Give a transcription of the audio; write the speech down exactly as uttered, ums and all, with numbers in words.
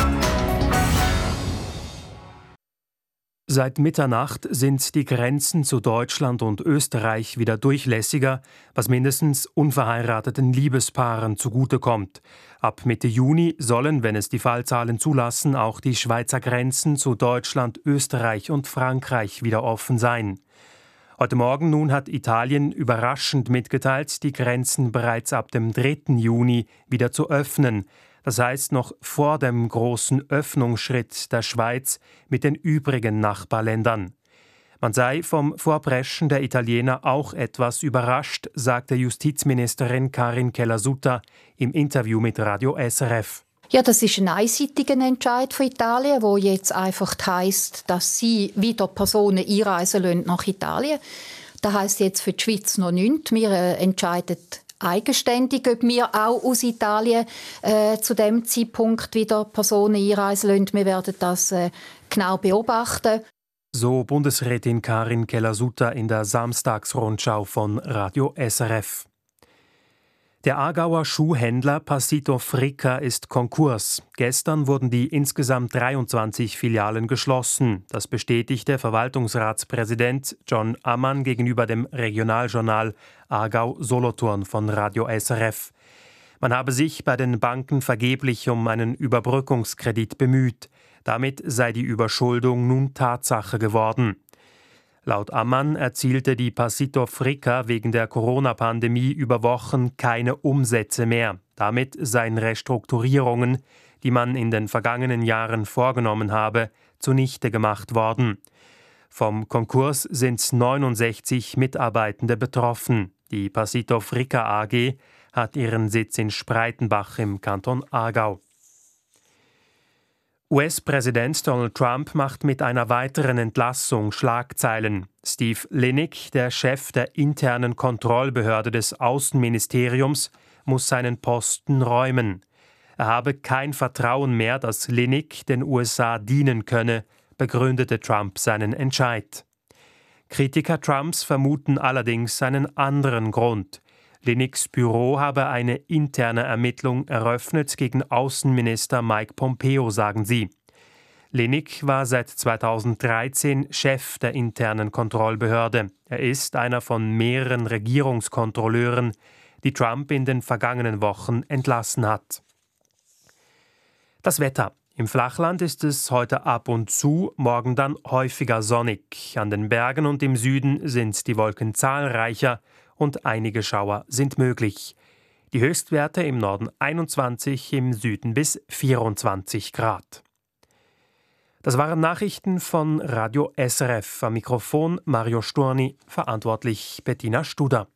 Seit Mitternacht sind die Grenzen zu Deutschland und Österreich wieder durchlässiger, was mindestens unverheirateten Liebespaaren zugutekommt. Ab Mitte Juni sollen, wenn es die Fallzahlen zulassen, auch die Schweizer Grenzen zu Deutschland, Österreich und Frankreich wieder offen sein. Heute Morgen nun hat Italien überraschend mitgeteilt, die Grenzen bereits ab dem dritten Juni wieder zu öffnen. Das heißt noch vor dem großen Öffnungsschritt der Schweiz mit den übrigen Nachbarländern. Man sei vom Vorpreschen der Italiener auch etwas überrascht, sagte Justizministerin Karin Keller-Sutter im Interview mit Radio S R F. Ja, das ist ein einseitiger Entscheid von Italien, wo jetzt einfach heisst, dass sie wieder Personen einreisen lassen nach Italien. Das heisst jetzt für die Schweiz noch nichts. Wir äh, entscheiden eigenständig, ob wir auch aus Italien äh, zu dem Zeitpunkt wieder Personen einreisen lassen. Wir werden das äh, genau beobachten. So Bundesrätin Karin Keller-Sutter in der Samstagsrundschau von Radio S R F. Der Aargauer Schuhhändler Passito Fricka ist Konkurs. Gestern wurden die insgesamt dreiundzwanzig Filialen geschlossen. Das bestätigte Verwaltungsratspräsident John Ammann gegenüber dem Regionaljournal Aargau-Solothurn von Radio S R F. Man habe sich bei den Banken vergeblich um einen Überbrückungskredit bemüht. Damit sei die Überschuldung nun Tatsache geworden. Laut Ammann erzielte die Passito Fricka wegen der Corona-Pandemie über Wochen keine Umsätze mehr. Damit seien Restrukturierungen, die man in den vergangenen Jahren vorgenommen habe, zunichte gemacht worden. Vom Konkurs sind neunundsechzig Mitarbeitende betroffen. Die Passito Fricka A G hat ihren Sitz in Spreitenbach im Kanton Aargau. U S-Präsident Donald Trump macht mit einer weiteren Entlassung Schlagzeilen. Steve Linick, der Chef der internen Kontrollbehörde des Außenministeriums, muss seinen Posten räumen. Er habe kein Vertrauen mehr, dass Linick den U S A dienen könne, begründete Trump seinen Entscheid. Kritiker Trumps vermuten allerdings einen anderen Grund. Linicks Büro habe eine interne Ermittlung eröffnet gegen Außenminister Mike Pompeo, sagen sie. Linick war seit zweitausenddreizehn Chef der internen Kontrollbehörde. Er ist einer von mehreren Regierungskontrolleuren, die Trump in den vergangenen Wochen entlassen hat. Das Wetter. Im Flachland ist es heute ab und zu, morgen dann häufiger sonnig. An den Bergen und im Süden sind die Wolken zahlreicher und einige Schauer sind möglich. Die Höchstwerte im Norden einundzwanzig, im Süden bis vierundzwanzig Grad. Das waren Nachrichten von Radio S R F. Am Mikrofon Mario Sturni, verantwortlich Bettina Studer.